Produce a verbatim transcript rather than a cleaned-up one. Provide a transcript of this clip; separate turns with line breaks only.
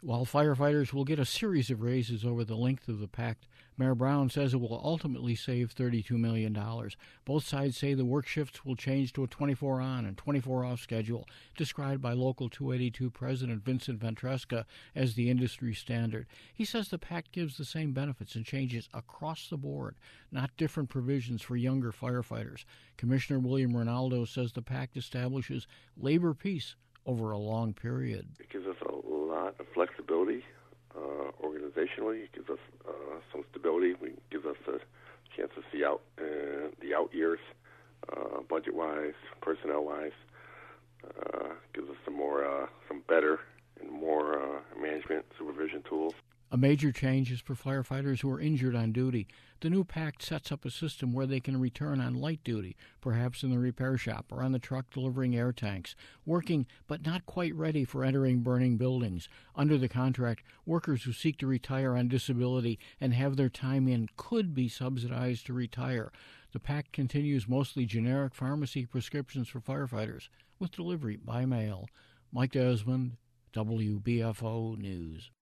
While firefighters will get a series of raises over the length of the pact, Mayor Brown says it will ultimately save thirty-two million dollars. Both sides say the work shifts will change to a twenty-four on and twenty-four off schedule, described by Local two eighty-two President Vincent Ventresca as the industry standard. He says the pact gives the same benefits and changes across the board, not different provisions for younger firefighters. Commissioner William Ronaldo says the pact establishes labor peace over a long period.
It gives us a lot of flexibility uh, organizationally. It gives us uh, some stability. It gives us a chance to see out uh, the out years, uh, budget-wise, personnel-wise. Uh, gives us some more, uh, some better and more uh, management supervision tools.
A major change is for firefighters who are injured on duty. The new pact sets up a system where they can return on light duty, perhaps in the repair shop or on the truck delivering air tanks, working but not quite ready for entering burning buildings. Under the contract, workers who seek to retire on disability and have their time in could be subsidized to retire. The pact continues mostly generic pharmacy prescriptions for firefighters with delivery by mail. Mike Desmond, W B F O News.